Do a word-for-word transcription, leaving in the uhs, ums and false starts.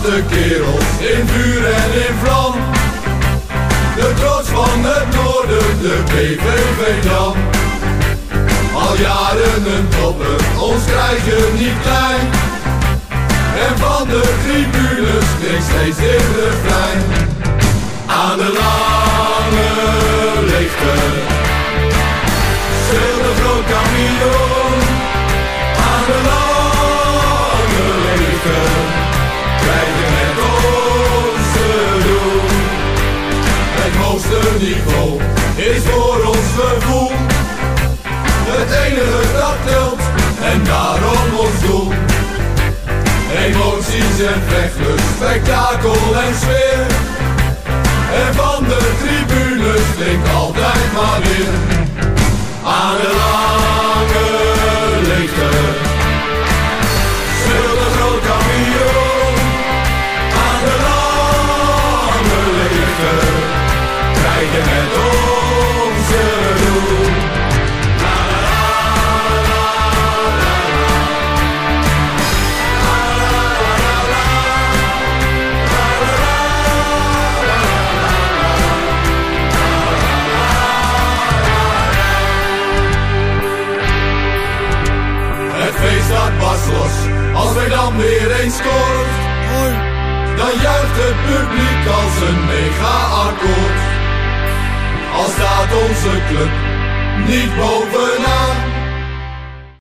de kerels in vuur en in vlam. De trots van het noorden, de B V V dan. Al jaren een topper, ons krijg je niet klein. En van de tribunes klinkt steeds dit refrein. Aan de lange leegte speelt een groot camion. Aan de lange leegte krijg je met ons te doen. Het hoogste niveau is voor ons gevoel het enige dat telt en daarom ons doel. Emoties en vechtlust, spektakel en sfeer. En van de tribunes klinkt altijd maar weer. Aan de lange leegte speelt een groot camion. Aan de lange leegte krijg je met ons te doen. Dat barst los, als wij dan weer eens scoort. Dan juicht het publiek als een mega-akkoord. Al staat onze club niet bovenaan,